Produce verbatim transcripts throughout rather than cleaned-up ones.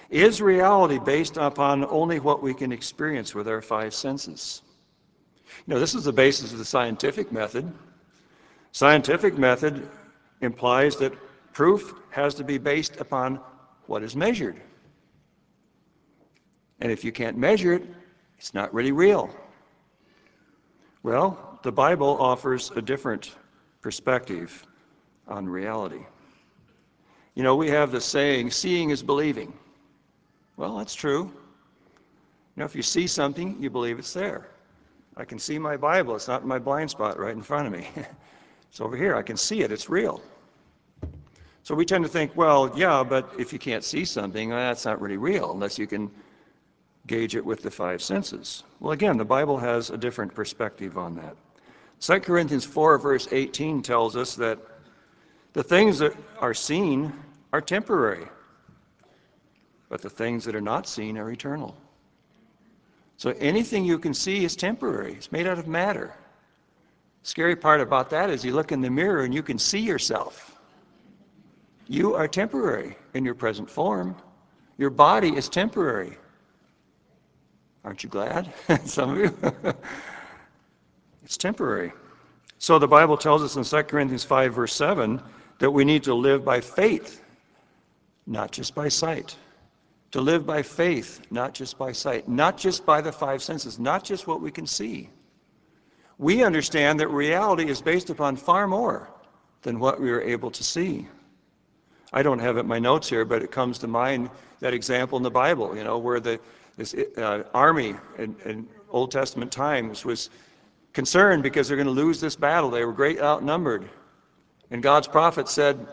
Is reality based upon only what we can experience with our five senses? You know, this is the basis of the scientific method. Scientific method implies that proof has to be based upon what is measured. And if you can't measure it, it's not really real. Well, the Bible offers a different perspective on reality. You know, we have the saying, seeing is believing. Well, that's true. You know, if you see something, you believe it's there. I can see my Bible. It's not in my blind spot right in front of me. It's over here. I can see it. It's real. So we tend to think, well, yeah, but if you can't see something, well, that's not really real unless you can gauge it with the five senses. Well, again, the Bible has a different perspective on that. Second Corinthians four, verse eighteen tells us that the things that are seen are temporary, but the things that are not seen are eternal. So anything you can see is temporary. It's made out of matter. The scary part about that is you look in the mirror and you can see yourself. You are temporary in your present form. Your body is temporary. Aren't you glad? Some of you. It's temporary. So the Bible tells us in Second Corinthians five, verse seven, that we need to live by faith, not just by sight. To live by faith, not just by sight, not just by the five senses, not just what we can see. We understand that reality is based upon far more than what we are able to see. I don't have it in my notes here, but it comes to mind that example in the Bible, you know, where the this uh, army in, in Old Testament times was concerned because they're going to lose this battle. They were greatly outnumbered. And God's prophet said,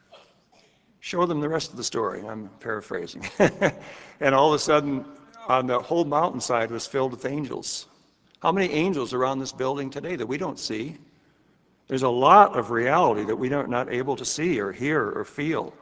show them the rest of the story. I'm paraphrasing. And all of a sudden, on the whole mountainside was filled with angels. How many angels are around this building today that we don't see? There's a lot of reality that we are not able to see or hear or feel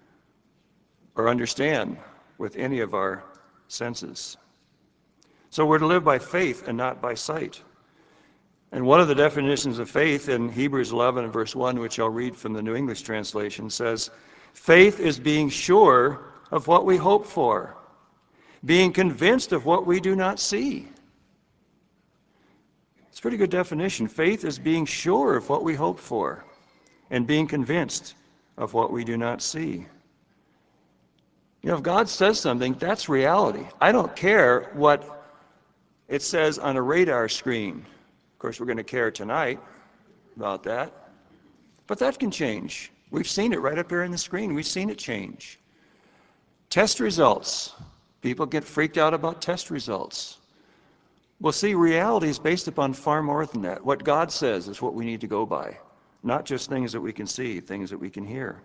or understand with any of our senses. So we're to live by faith and not by sight. And one of the definitions of faith in Hebrews eleven and verse one, which I'll read from the New English translation, says, faith is being sure of what we hope for, being convinced of what we do not see. It's a pretty good definition. Faith is being sure of what we hope for and being convinced of what we do not see. You know, if God says something, that's reality. I don't care what it says on a radar screen. Of course, we're going to care tonight about that. But that can change. We've seen it right up here on the screen. We've seen it change. Test results. People get freaked out about test results. Well, see, reality is based upon far more than that. What God says is what we need to go by, not just things that we can see, things that we can hear.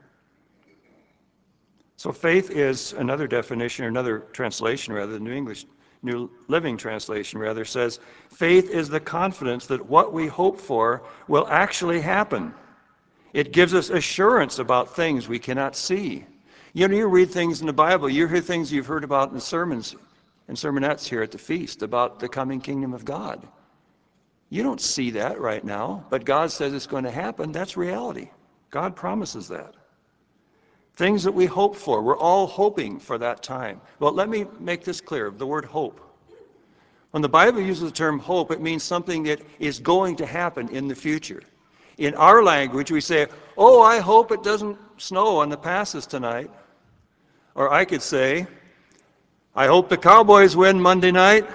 So faith is another definition, or another translation rather, the New English New Living Translation rather, says, faith is the confidence that what we hope for will actually happen. It gives us assurance about things we cannot see. You know, you read things in the Bible, you hear things you've heard about in sermons and sermonettes here at the feast about the coming kingdom of God. You don't see that right now, but God says it's going to happen. That's reality. God promises that. Things that we hope for. We're all hoping for that time. Well, let me make this clear, the word hope. When the Bible uses the term hope, it means something that is going to happen in the future. In our language, we say, oh, I hope it doesn't snow on the passes tonight. Or I could say, I hope the Cowboys win Monday night.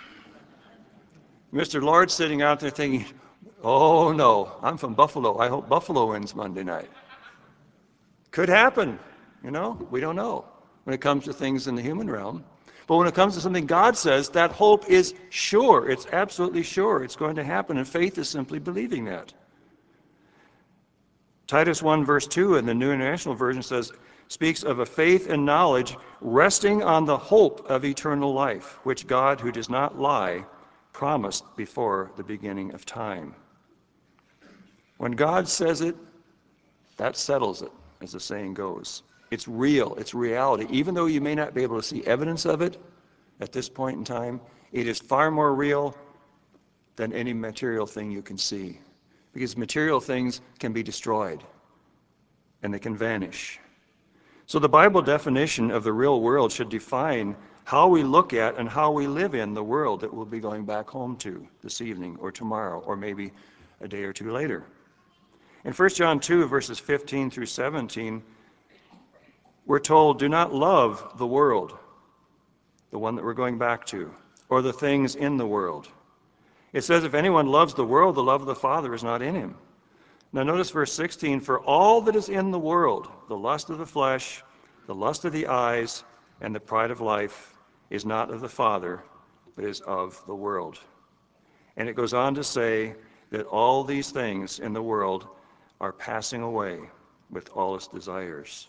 Mister Lord's sitting out there thinking, oh no, I'm from Buffalo. I hope Buffalo wins Monday night. Could happen, you know, we don't know when it comes to things in the human realm. But when it comes to something God says, that hope is sure. It's absolutely sure it's going to happen, and faith is simply believing that. Titus one verse two in the New International Version says, speaks of a faith and knowledge resting on the hope of eternal life, which God, who does not lie, promised before the beginning of time. When God says it, that settles it, as the saying goes. It's real, it's reality. Even though you may not be able to see evidence of it at this point in time, it is far more real than any material thing you can see. Because material things can be destroyed and they can vanish. So the Bible definition of the real world should define how we look at and how we live in the world that we'll be going back home to this evening or tomorrow or maybe a day or two later. In First John two, verses fifteen through seventeen, we're told, do not love the world, the one that we're going back to, or the things in the world. It says, if anyone loves the world, the love of the Father is not in him. Now notice verse sixteen, for all that is in the world, the lust of the flesh, the lust of the eyes, and the pride of life, is not of the Father, but is of the world. And it goes on to say that all these things in the world are passing away with all its desires.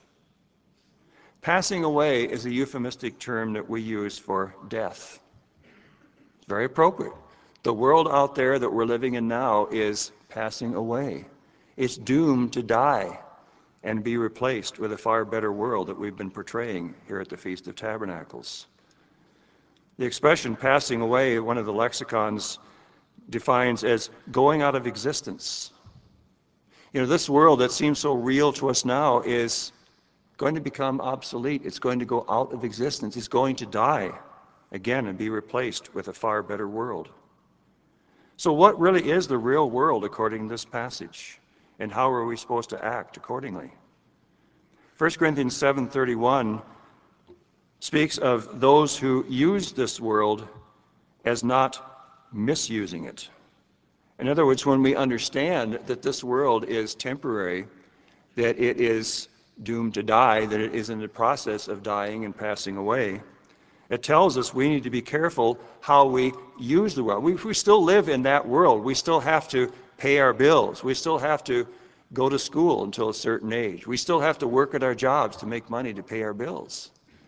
Passing away is a euphemistic term that we use for death. It's very appropriate. The world out there that we're living in now is passing away. It's doomed to die and be replaced with a far better world that we've been portraying here at the Feast of Tabernacles. The expression passing away, one of the lexicons defines as going out of existence. You know, this world that seems so real to us now is going to become obsolete. It's going to go out of existence. It's going to die again and be replaced with a far better world. So what really is the real world according to this passage? And how are we supposed to act accordingly? First Corinthians seven thirty-one speaks of those who use this world as not misusing it. In other words, when we understand that this world is temporary, that it is doomed to die, that it is in the process of dying and passing away, it tells us we need to be careful how we use the world. We, we still live in that world. We still have to pay our bills. We still have to go to school until a certain age. We still have to work at our jobs to make money to pay our bills.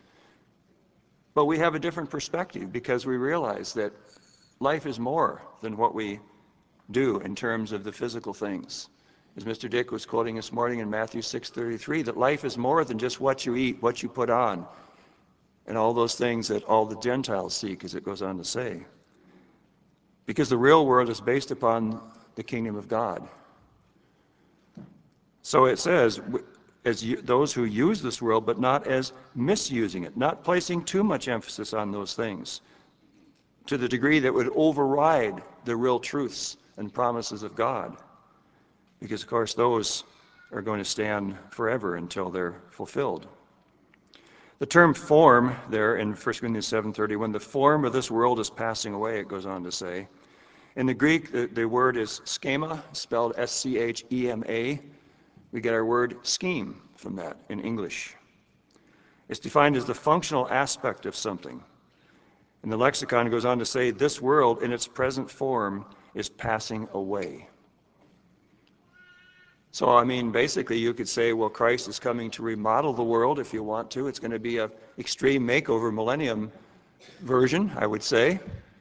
But we have a different perspective because we realize that life is more than what we do in terms of the physical things. As Mister Dick was quoting this morning in Matthew six thirty-three, that life is more than just what you eat, what you put on, and all those things that all the Gentiles seek, as it goes on to say. Because the real world is based upon the kingdom of God. So it says, as you, those who use this world, but not as misusing it, not placing too much emphasis on those things, to the degree that would override the real truths and promises of God. Because, of course, those are going to stand forever until they're fulfilled. The term form there in First Corinthians seven thirty-one, the form of this world is passing away, it goes on to say. In the Greek, the, the word is schema, spelled S C H E M A. We get our word scheme from that in English. It's defined as the functional aspect of something. And the lexicon goes on to say, this world in its present form is passing away. So, I mean, basically you could say, well, Christ is coming to remodel the world if you want to. It's going to be an extreme makeover millennium version, I would say.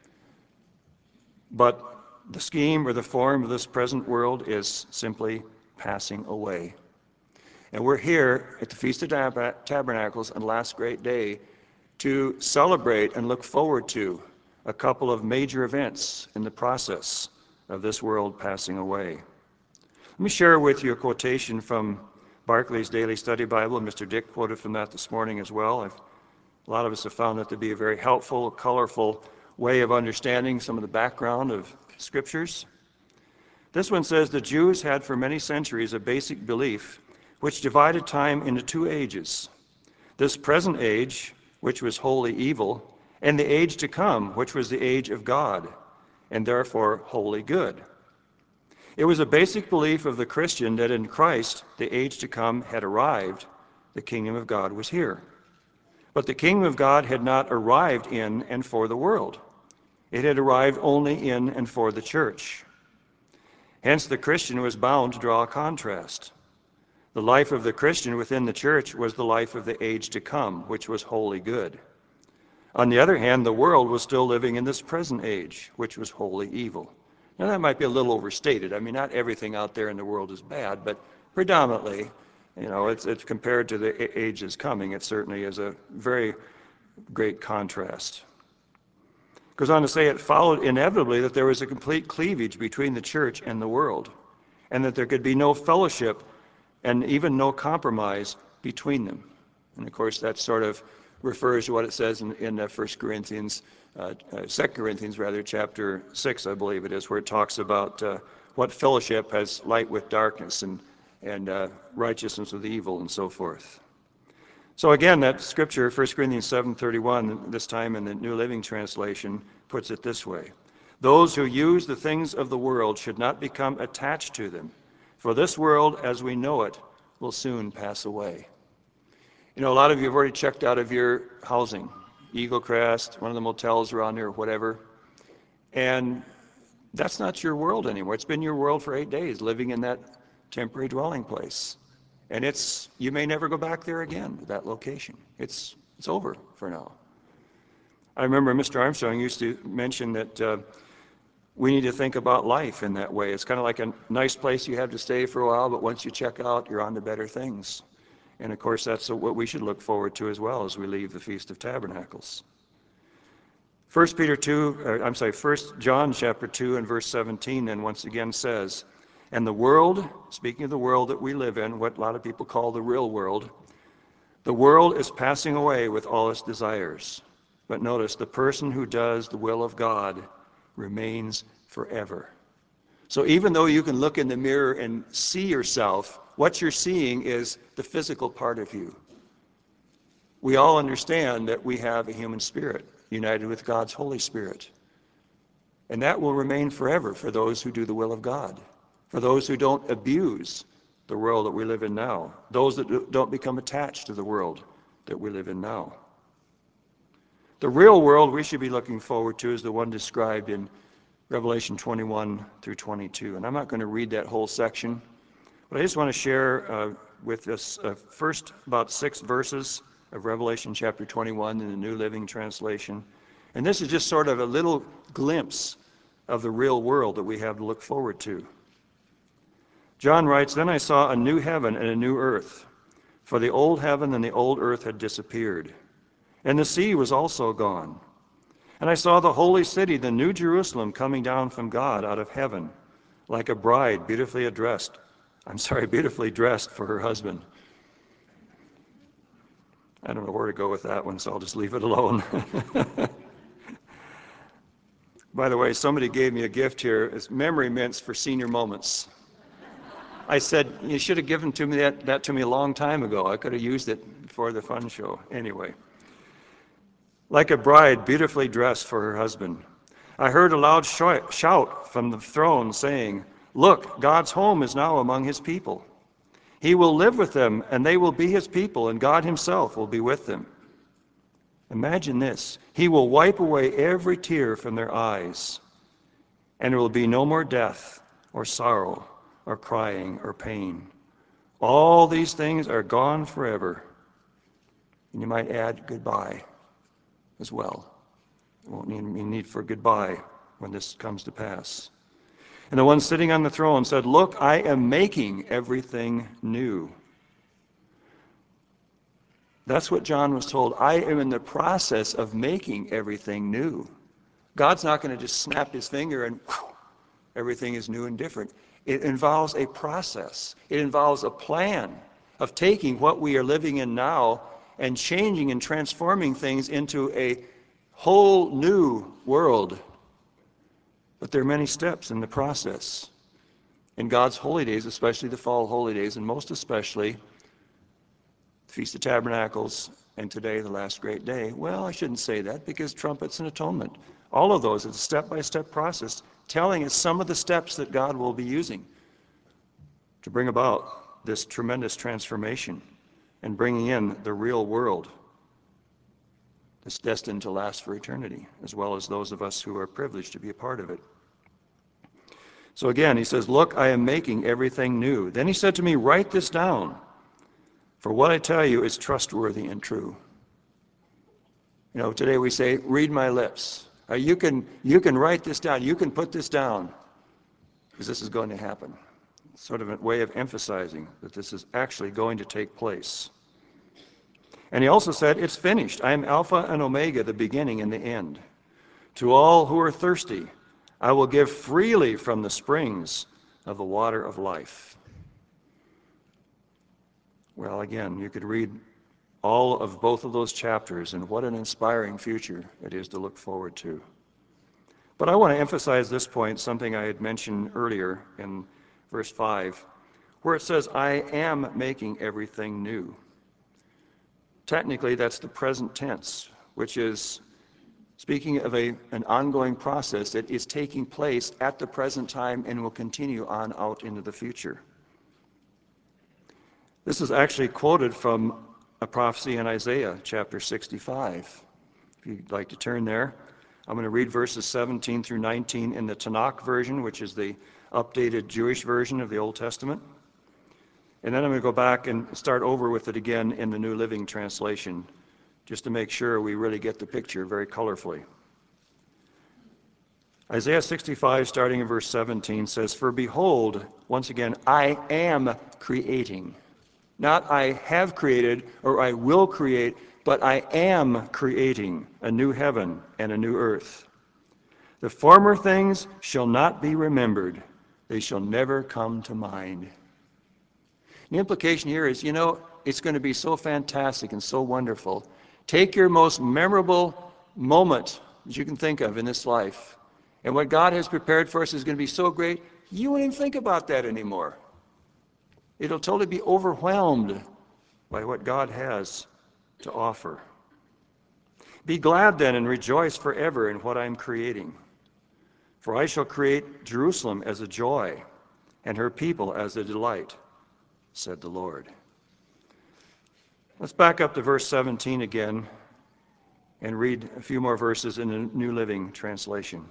But the scheme or the form of this present world is simply passing away. And we're here at the Feast of Tabernacles on the last great day to celebrate and look forward to a couple of major events in the process of this world passing away. Let me share with you a quotation from Barclay's Daily Study Bible. Mister Dick quoted from that this morning as well. I've, a lot of us have found that to be a very helpful, colorful way of understanding some of the background of scriptures. This one says, the Jews had for many centuries a basic belief which divided time into two ages. This present age, which was wholly evil, and the age to come, which was the age of God, and therefore wholly good. It was a basic belief of the Christian that in Christ, the age to come had arrived, the kingdom of God was here. But the kingdom of God had not arrived in and for the world. It had arrived only in and for the church. Hence, the Christian was bound to draw a contrast. The life of the Christian within the church was the life of the age to come, which was wholly good. On the other hand, the world was still living in this present age, which was wholly evil. Now, that might be a little overstated. I mean, not everything out there in the world is bad, but predominantly, you know, it's, it's compared to the ages coming, it certainly is a very great contrast. It goes on to say it followed inevitably that there was a complete cleavage between the church and the world, and that there could be no fellowship and even no compromise between them. And of course, that sort of refers to what it says in, in uh, First Corinthians, uh, uh, Second Corinthians rather, chapter six, I believe it is, where it talks about uh, what fellowship has light with darkness and, and uh, righteousness with evil and so forth. So again, that scripture, First Corinthians seven thirty-one, this time in the New Living Translation, puts it this way. Those who use the things of the world should not become attached to them, for this world as we know it will soon pass away. You know, a lot of you have already checked out of your housing, Eagle Crest, one of the motels around here, or whatever, and that's not your world anymore. It's been your world for eight days, living in that temporary dwelling place. And it's, you may never go back there again to that location. It's, it's over for now. I remember Mister Armstrong used to mention that uh, we need to think about life in that way. It's kind of like a nice place you have to stay for a while, but once you check out, you're on to better things. And of course, that's what we should look forward to as well as we leave the Feast of Tabernacles. First Peter two, or, I'm sorry, First John chapter two and verse seventeen then once again says, and the world, speaking of the world that we live in, what a lot of people call the real world, the world is passing away with all its desires. But notice, the person who does the will of God remains forever. So even though you can look in the mirror and see yourself, what you're seeing is the physical part of you. We all understand that we have a human spirit united with God's Holy Spirit. And that will remain forever for those who do the will of God, for those who don't abuse the world that we live in now, those that don't become attached to the world that we live in now. The real world we should be looking forward to is the one described in Revelation twenty-one through twenty-two. And I'm not going to read that whole section, but I just want to share uh, with us uh, first about six verses of Revelation chapter twenty-one in the New Living Translation. And this is just sort of a little glimpse of the real world that we have to look forward to. John writes, then I saw a new heaven and a new earth, for the old heaven and the old earth had disappeared, and the sea was also gone. And I saw the holy city, the new Jerusalem, coming down from God out of heaven, like a bride beautifully addressed, I'm sorry, beautifully dressed for her husband. I don't know where to go with that one, so I'll just leave it alone. By the way, somebody gave me a gift here. It's memory mints for senior moments. I said, you should have given to me that, that to me a long time ago. I could have used it for the fun show. Anyway. Like a bride beautifully dressed for her husband. I heard a loud shout from the throne saying, look, God's home is now among his people. He will live with them, and they will be his people, and God himself will be with them. Imagine this. He will wipe away every tear from their eyes, and there will be no more death or sorrow or crying or pain. All these things are gone forever. And you might add goodbye as well. There won't need any need for goodbye when this comes to pass. And the one sitting on the throne said, look, I am making everything new. That's what John was told. I am in the process of making everything new. God's not going to just snap his finger and whew, everything is new and different. It involves a process. It involves a plan of taking what we are living in now and changing and transforming things into a whole new world. But there are many steps in the process. In God's holy days, especially the fall holy days, and most especially the Feast of Tabernacles, and today the last great day. Well, I shouldn't say that because trumpets and atonement. All of those is a step-by-step process telling us some of the steps that God will be using to bring about this tremendous transformation and bringing in the real world that's destined to last for eternity, as well as those of us who are privileged to be a part of it. So again, he says, look, I am making everything new. Then he said to me, write this down, for what I tell you is trustworthy and true. You know, today we say, read my lips. Uh, you can, you can write this down. You can put this down, because this is going to happen. It's sort of a way of emphasizing that this is actually going to take place. And he also said, it's finished. I am Alpha and Omega, the beginning and the end. To all who are thirsty, I will give freely from the springs of the water of life. Well, again, you could read all of both of those chapters, and what an inspiring future it is to look forward to. But I want to emphasize this point, something I had mentioned earlier in verse five, where it says, I am making everything new. Technically, that's the present tense, which is speaking of a, an ongoing process that is taking place at the present time and will continue on out into the future. This is actually quoted from a prophecy in Isaiah chapter sixty-five. If you'd like to turn there, I'm going to read verses seventeen through nineteen in the Tanakh version, which is the updated Jewish version of the Old Testament. And then I'm going to go back and start over with it again in the New Living Translation, just to make sure we really get the picture very colorfully. Isaiah sixty-five, starting in verse seventeen, says, For behold, once again, I am creating. Not I have created or I will create, but I am creating a new heaven and a new earth. The former things shall not be remembered. They shall never come to mind. The implication here is, you know, it's going to be so fantastic and so wonderful. Take your most memorable moment that you can think of in this life, and what God has prepared for us is going to be so great, you won't even think about that anymore. It'll totally be overwhelmed by what God has to offer. Be glad then and rejoice forever in what I'm creating. For I shall create Jerusalem as a joy, and her people as a delight, said the Lord. Let's back up to verse seventeen again and read a few more verses in the New Living Translation.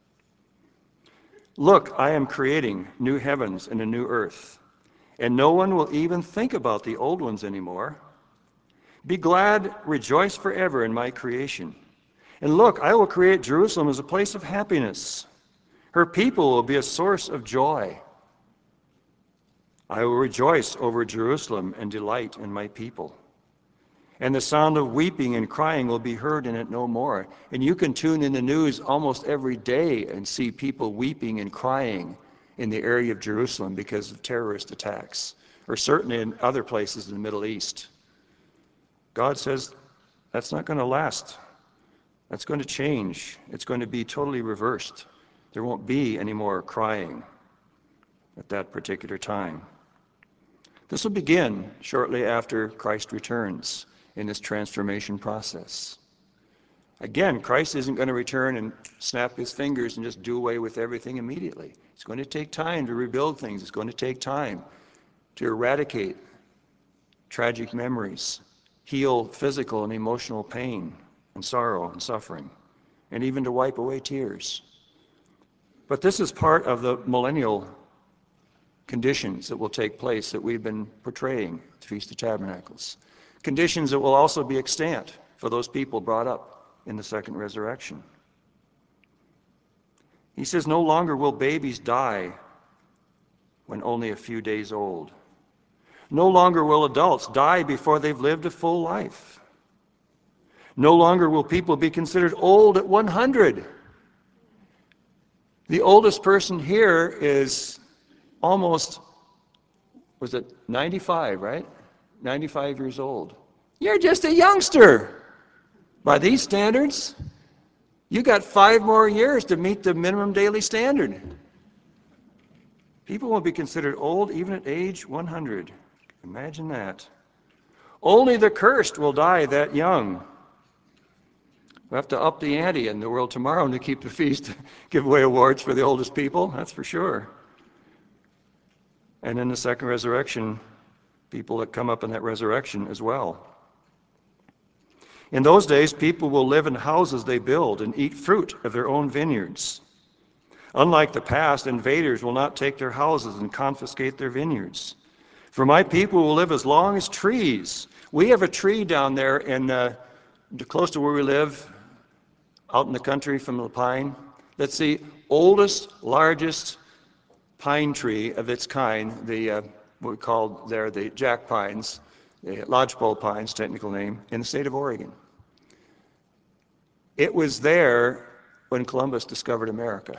Look, I am creating new heavens and a new earth, and no one will even think about the old ones anymore. Be glad, rejoice forever in my creation. And look, I will create Jerusalem as a place of happiness. Her people will be a source of joy. I will rejoice over Jerusalem and delight in my people. And the sound of weeping and crying will be heard in it no more. And you can tune in the news almost every day and see people weeping and crying in the area of Jerusalem because of terrorist attacks, or certainly in other places in the Middle East. God says that's not going to last. That's going to change. It's going to be totally reversed. There won't be any more crying at that particular time. This will begin shortly after Christ returns in this transformation process. Again, Christ isn't going to return and snap his fingers and just do away with everything immediately. It's going to take time to rebuild things. It's going to take time to eradicate tragic memories, heal physical and emotional pain and sorrow and suffering, and even to wipe away tears. But this is part of the millennial conditions that will take place that we've been portraying at the Feast of Tabernacles. Conditions that will also be extant for those people brought up in the second resurrection. He says, no longer will babies die when only a few days old. No longer will adults die before they've lived a full life. No longer will people be considered old at one hundred. The oldest person here is almost, was it ninety-five, right? ninety-five years old. You're just a youngster. By these standards, you got five more years to meet the minimum daily standard. People will be considered old even at age one hundred. Imagine that. Only the cursed will die that young. We'll have to up the ante in the world tomorrow to keep the feast, give away awards for the oldest people, that's for sure. And in the second resurrection, people that come up in that resurrection as well. In those days, people will live in houses they build and eat fruit of their own vineyards. Unlike the past, invaders will not take their houses and confiscate their vineyards. For my people will live as long as trees. We have a tree down there in uh, close to where we live, out in the country from the pine. That's the oldest, largest pine tree of its kind, the uh, what we call there the jack pines, the lodgepole pines, technical name, in the state of Oregon. It was there when Columbus discovered America.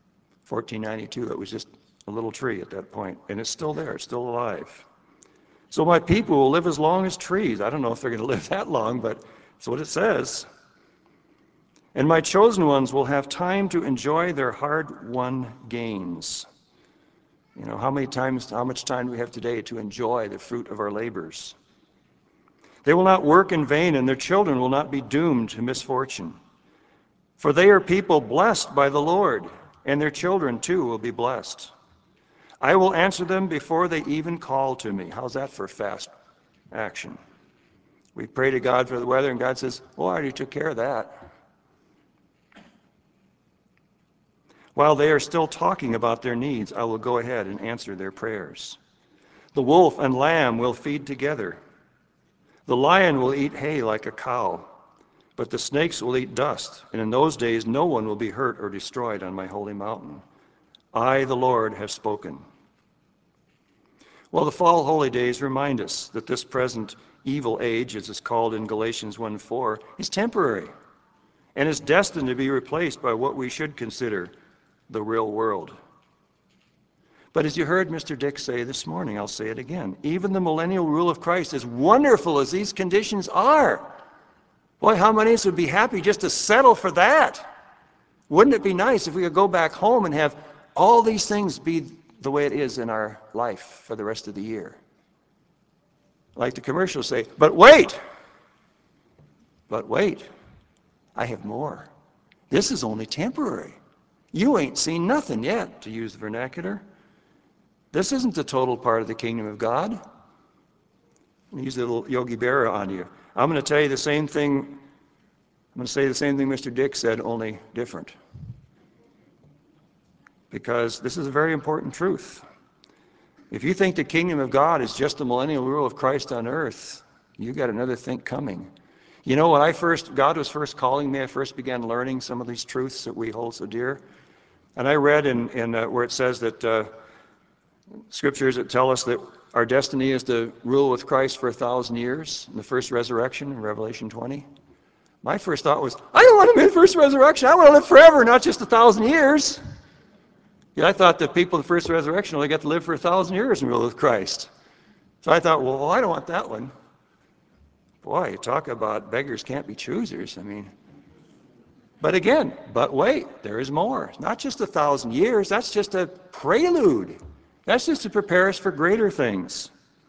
fourteen ninety-two, it was just a little tree at that point, and it's still there, it's still alive. So my people will live as long as trees. I don't know if they're going to live that long, but that's what it says. And my chosen ones will have time to enjoy their hard-won gains. You know, how many times, how much time do we have today to enjoy the fruit of our labors? They will not work in vain, and their children will not be doomed to misfortune. For they are people blessed by the Lord, and their children too will be blessed. I will answer them before they even call to me. How's that for fast action? We pray to God for the weather, and God says, well, I already took care of that. While they are still talking about their needs, I will go ahead and answer their prayers. The wolf and lamb will feed together. The lion will eat hay like a cow, but the snakes will eat dust, and in those days no one will be hurt or destroyed on my holy mountain. I, the Lord, have spoken. Well, the fall holy days remind us that this present evil age, as is called in Galatians one four, is temporary and is destined to be replaced by what we should consider the real world. But as you heard Mister Dick say this morning, I'll say it again, even the millennial rule of Christ, as wonderful as these conditions are, boy, how many of us would be happy just to settle for that? Wouldn't it be nice if we could go back home and have all these things be the way it is in our life for the rest of the year? Like the commercials say, but wait, but wait, I have more. This is only temporary. You ain't seen nothing yet, to use the vernacular. This isn't the total part of the kingdom of God. Use a little Yogi Berra on you. I'm going to tell you the same thing. I'm going to say the same thing Mister Dick said, only different. Because this is a very important truth. If you think the kingdom of God is just the millennial rule of Christ on earth, you got another think coming. You know, when I first, God was first calling me, I first began learning some of these truths that we hold so dear. And I read in, in uh, where it says that uh, scriptures that tell us that our destiny is to rule with Christ for a thousand years in the first resurrection in Revelation twenty. My first thought was, I don't want to be in the first resurrection. I want to live forever, not just a thousand years. Yeah, I thought that people in the first resurrection only got to live for a thousand years and rule with Christ. So I thought, well, I don't want that one. Boy, you talk about beggars can't be choosers. I mean, but again, but wait, there is more. It's not just a thousand years. That's just a prelude. That's just to prepare us for greater things.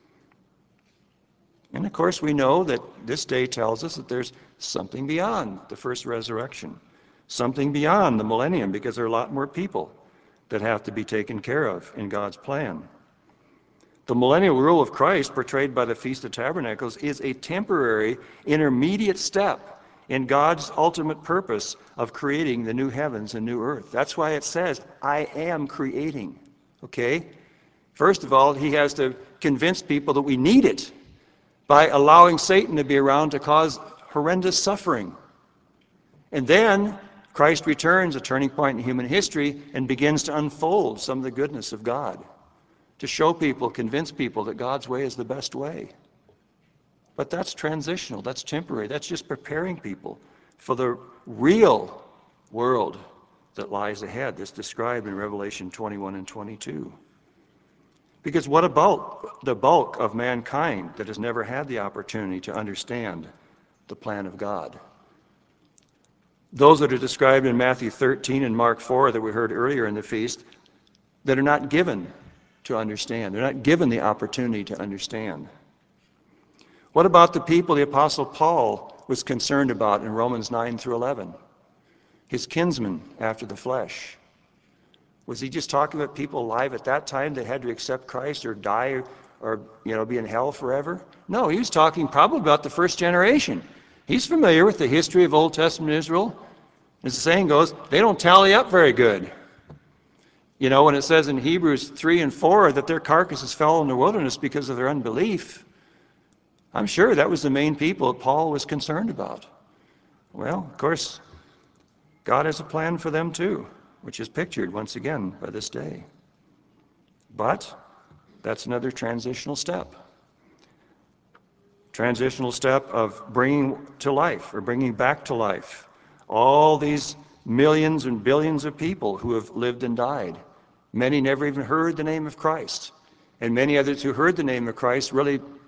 And of course, we know that this day tells us that there's something beyond the first resurrection, something beyond the millennium, because there are a lot more people that have to be taken care of in God's plan. The millennial rule of Christ, portrayed by the Feast of Tabernacles, is a temporary, intermediate step in God's ultimate purpose of creating the new heavens and new earth. That's why it says, I am creating. Okay? First of all, he has to convince people that we need it by allowing Satan to be around to cause horrendous suffering. And then Christ returns, a turning point in human history, and begins to unfold some of the goodness of God, to show people, convince people that God's way is the best way. But that's transitional, that's temporary, that's just preparing people for the real world that lies ahead, that's described in Revelation twenty-one and twenty-two. Because what about the bulk of mankind that has never had the opportunity to understand the plan of God? Those that are described in Matthew thirteen and Mark four that we heard earlier in the feast, that are not given to understand. They're not given the opportunity to understand. What about the people the Apostle Paul was concerned about in Romans nine through eleven? His kinsmen after the flesh. Was he just talking about people alive at that time that had to accept Christ or die or, or you know, be in hell forever? No, he was talking probably about the first generation. He's familiar with the history of Old Testament Israel. As the saying goes, they don't tally up very good. You know, when it says in Hebrews three and four that their carcasses fell in the wilderness because of their unbelief, I'm sure that was the main people that Paul was concerned about. Well, of course, God has a plan for them too, which is pictured once again by this day. But that's another transitional step. Transitional step of bringing to life or bringing back to life all these millions and billions of people who have lived and died. Many never even heard the name of Christ. And many others who heard the name of Christ really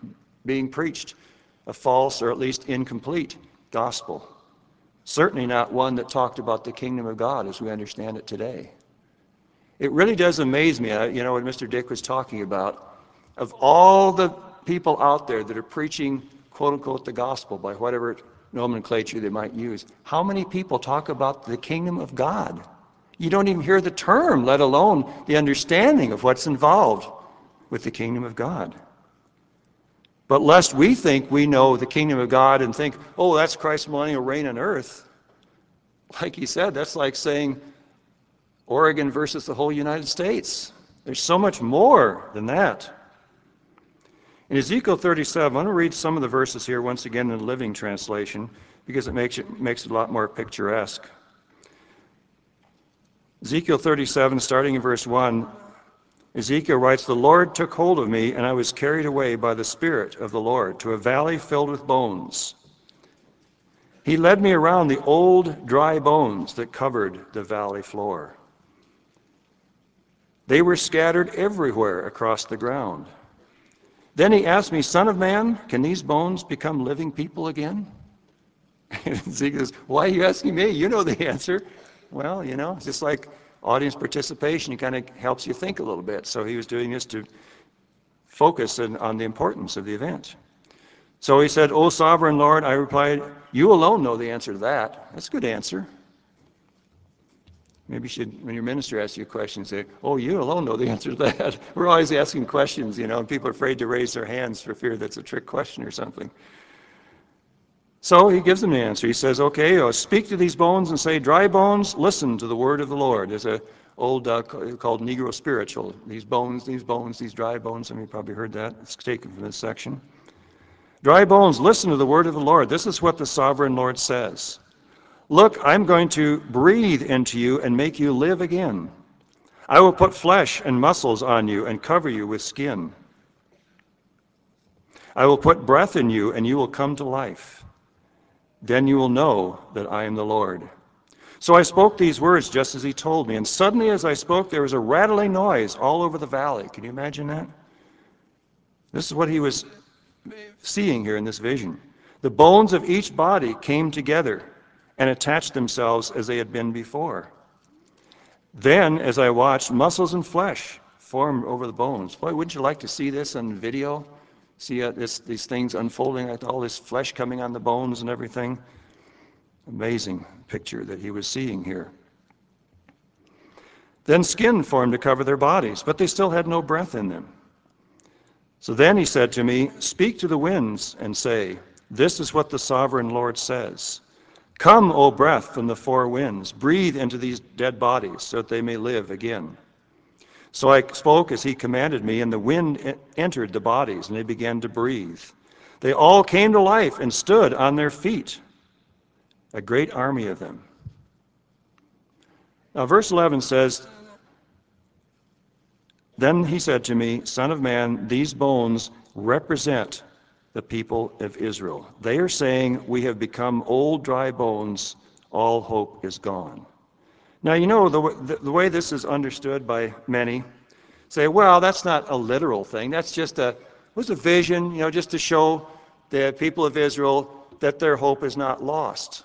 being preached a false or at least incomplete gospel. Certainly not one that talked about the kingdom of God as we understand it today. It really does amaze me, you know, what Mister Dick was talking about, of all the people out there that are preaching, quote unquote, the gospel by whatever nomenclature they might use. How many people talk about the kingdom of God? You don't even hear the term, let alone the understanding of what's involved with the kingdom of God. But lest we think we know the kingdom of God and think, oh, that's Christ's millennial reign on earth. Like he said, that's like saying Oregon versus the whole United States. There's so much more than that. In Ezekiel thirty-seven, I'm going to read some of the verses here once again in the Living Translation because it makes it, makes it a lot more picturesque. Ezekiel thirty-seven, starting in verse one, Ezekiel writes, "The Lord took hold of me, and I was carried away by the Spirit of the Lord to a valley filled with bones. He led me around the old dry bones that covered the valley floor. They were scattered everywhere across the ground. Then he asked me, 'Son of man, can these bones become living people again?'" And Ezekiel says, "Why are you asking me? You know the answer." Well, you know, it's just like audience participation. It kind of helps you think a little bit. So he was doing this to focus on, on the importance of the event. So he said, "O sovereign Lord," I replied, "you alone know the answer to that." That's a good answer. Maybe you should, when your minister asks you a question, say, "Oh, you alone know the answer to that." We're always asking questions, you know, and people are afraid to raise their hands for fear that's a trick question or something. So he gives them the answer. He says, "Okay, uh, speak to these bones and say, 'Dry bones, listen to the word of the Lord.'" There's a old uh, called Negro spiritual. These bones, these bones, these dry bones. Some of you probably heard that. It's taken from this section. "Dry bones, listen to the word of the Lord. This is what the sovereign Lord says. Look, I'm going to breathe into you and make you live again. I will put flesh and muscles on you and cover you with skin. I will put breath in you and you will come to life. Then you will know that I am the Lord." So I spoke these words just as he told me, and suddenly as I spoke, there was a rattling noise all over the valley. Can you imagine that? This is what he was seeing here in this vision. The bones of each body came together and attached themselves as they had been before. Then, as I watched, muscles and flesh formed over the bones. Boy, wouldn't you like to see this on video? See uh, this, these things unfolding, like all this flesh coming on the bones and everything. Amazing picture that he was seeing here. Then skin formed to cover their bodies, but they still had no breath in them. So then he said to me, "Speak to the winds and say, 'This is what the sovereign Lord says. Come, O breath from the four winds, breathe into these dead bodies so that they may live again.' So I spoke as he commanded me, and the wind entered the bodies, and they began to breathe. They all came to life and stood on their feet, a great army of them." Now, verse eleven says, "Then he said to me, 'Son of man, these bones represent the people of Israel. They are saying, we have become old dry bones, all hope is gone.'" Now, you know, the, the, the way this is understood by many say, well, that's not a literal thing. That's just a, it was a vision, you know, just to show the people of Israel that their hope is not lost.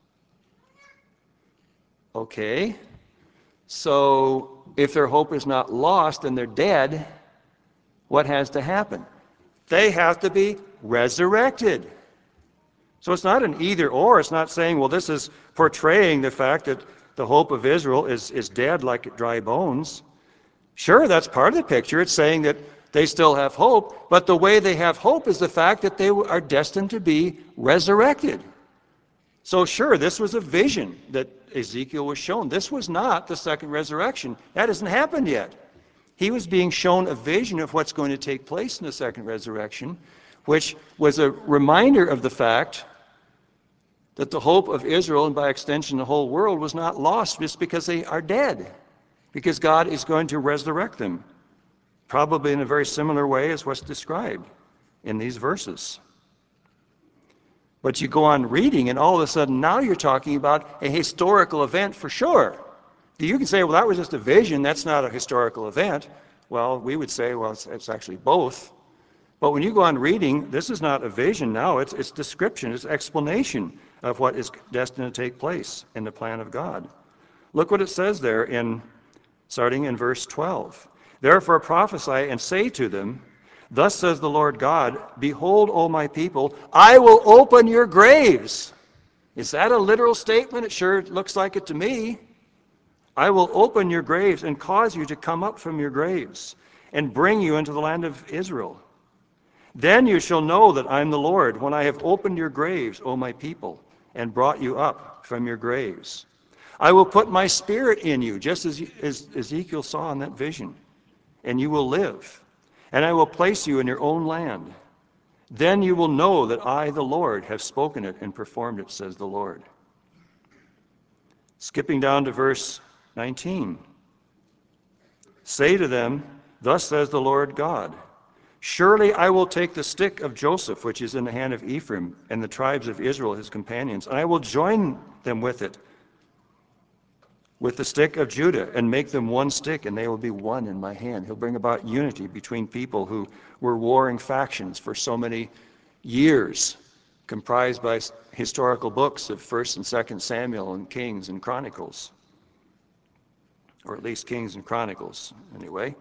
Okay, so if their hope is not lost and they're dead, what has to happen? They have to be resurrected. So it's not an either or. It's not saying, well, this is portraying the fact that the hope of Israel is, is dead like dry bones. Sure, that's part of the picture. It's saying that they still have hope, but the way they have hope is the fact that they are destined to be resurrected. So sure, this was a vision that Ezekiel was shown. This was not the second resurrection. That hasn't happened yet. He was being shown a vision of what's going to take place in the second resurrection, which was a reminder of the fact that the hope of Israel, and by extension the whole world, was not lost just because they are dead, because God is going to resurrect them, probably in a very similar way as what's described in these verses. But you go on reading, and all of a sudden now you're talking about a historical event for sure. You can say, well, that was just a vision, that's not a historical event. Well, we would say, well, it's, it's actually both. But when you go on reading, this is not a vision now, it's, it's description, it's explanation of what is destined to take place in the plan of God. Look what it says there in starting in verse twelve. Therefore prophesy and say to them, thus says the Lord God, behold, O my people, I will open your graves. Is that a literal statement? It sure looks like it to me. I will open your graves and cause you to come up from your graves and bring you into the land of Israel. Then you shall know that I am the Lord, when I have opened your graves, O my people, and brought you up from your graves. I will put my spirit in you, just as, as Ezekiel saw in that vision, and you will live. And I will place you in your own land. Then you will know that I, the Lord, have spoken it and performed it, says the Lord. Skipping down to verse nineteen. Say to them, thus says the Lord God, surely I will take the stick of Joseph, which is in the hand of Ephraim, and the tribes of Israel, his companions, and I will join them with it, with the stick of Judah, and make them one stick, and they will be one in my hand. He'll bring about unity between people who were warring factions for so many years, comprised by historical books of First and Second Samuel and Kings and Chronicles, or at least Kings and Chronicles, anyway.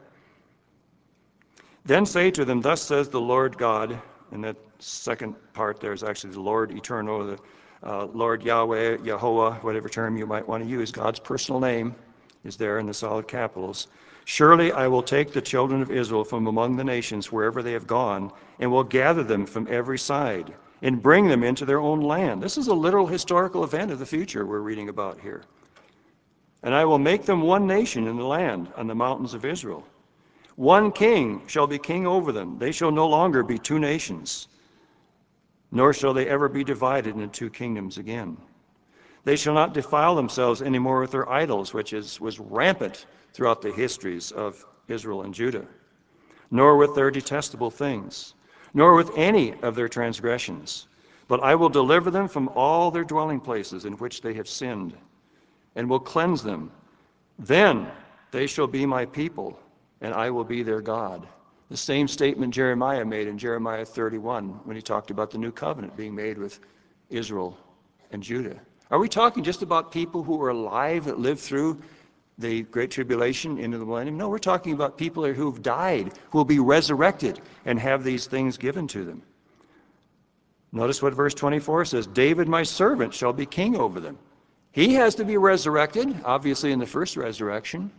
Then say to them, thus says the Lord God, and that second part there is actually the Lord Eternal, the uh, Lord Yahweh, Yehovah, whatever term you might want to use. God's personal name is there in the solid capitals. Surely I will take the children of Israel from among the nations wherever they have gone, and will gather them from every side, and bring them into their own land. This is a literal historical event of the future we're reading about here. And I will make them one nation in the land on the mountains of Israel. One king shall be king over them. They shall no longer be two nations, nor shall they ever be divided into two kingdoms again. They shall not defile themselves any more with their idols, which is, was rampant throughout the histories of Israel and Judah, nor with their detestable things, nor with any of their transgressions. But I will deliver them from all their dwelling places in which they have sinned, and will cleanse them. Then they shall be my people, and I will be their God. The same statement Jeremiah made in Jeremiah thirty-one when he talked about the new covenant being made with Israel and Judah. Are we talking just about people who were alive that lived through the Great Tribulation into the millennium? No, we're talking about people who've died, who will be resurrected and have these things given to them. Notice what verse twenty-four says, David my servant shall be king over them. He has to be resurrected, obviously in the first resurrection.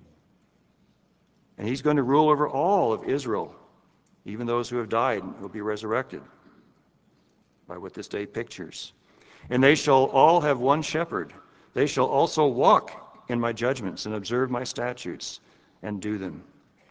And he's going to rule over all of Israel. Even those who have died will be resurrected by what this day pictures. And they shall all have one shepherd. They shall also walk in my judgments and observe my statutes and do them.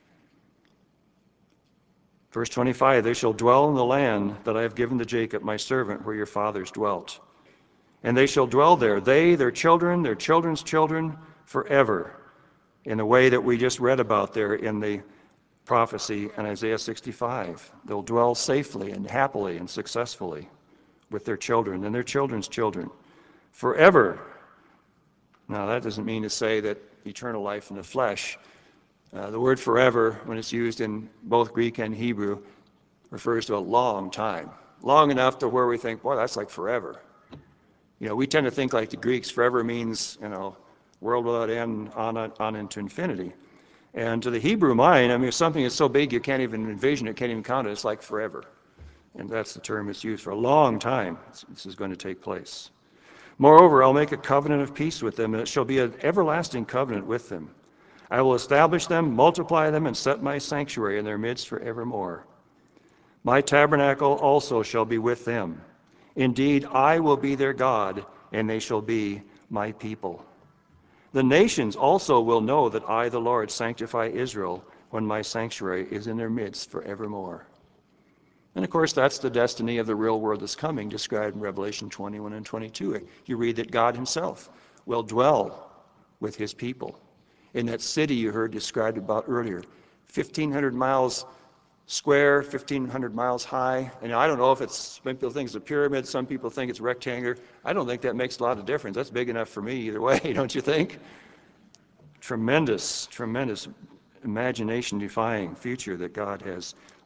Verse twenty-five, they shall dwell in the land that I have given to Jacob, my servant, where your fathers dwelt. And they shall dwell there, they, their children, their children's children, forever, in the way that we just read about there in the prophecy in Isaiah sixty-five. They'll dwell safely and happily and successfully with their children and their children's children forever. Now, that doesn't mean to say that eternal life in the flesh. Uh, the word forever, when it's used in both Greek and Hebrew, refers to a long time. Long enough to where we think, boy, that's like forever. You know, we tend to think like the Greeks, forever means, you know, world without end, on, on into infinity. And to the Hebrew mind, I mean, if something is so big you can't even envision it, can't even count it, it's like forever. And that's the term it's used for a long time. This is going to take place. Moreover, I'll make a covenant of peace with them, and it shall be an everlasting covenant with them. I will establish them, multiply them, and set my sanctuary in their midst forevermore. My tabernacle also shall be with them. Indeed, I will be their God, and they shall be my people. The nations also will know that I, the Lord, sanctify Israel when my sanctuary is in their midst forevermore. And of course, that's the destiny of the real world that's coming, described in Revelation twenty-one and twenty-two. You read that God himself will dwell with his people in that city you heard described about earlier, fifteen hundred miles square, fifteen hundred miles high. And I don't know if it's, some people think it's a pyramid, some people think it's rectangular. I don't think that makes a lot of difference. That's big enough for me either way, don't you think? Tremendous, tremendous imagination-defying future that God has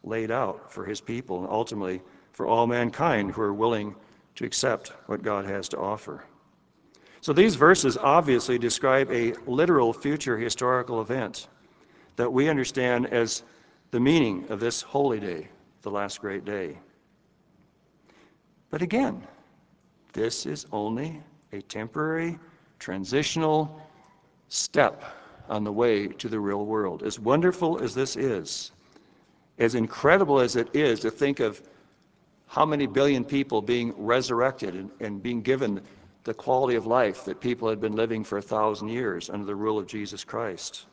laid out for his people and ultimately for all mankind who are willing to accept what God has to offer. So these verses obviously describe a literal future historical event that we understand as the meaning of this holy day, the last great day. But again, this is only a temporary, transitional step on the way to the real world. As wonderful as this is, as incredible as it is to think of how many billion people being resurrected and, and being given the quality of life that people had been living for a thousand years under the rule of Jesus Christ.